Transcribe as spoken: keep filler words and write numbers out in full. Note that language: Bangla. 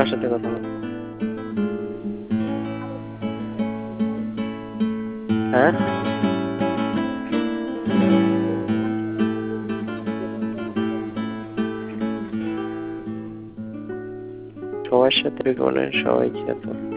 কার সাথে কথা বল? হ্যাঁ, সবার সাথে মানে সবাই ছিল তো।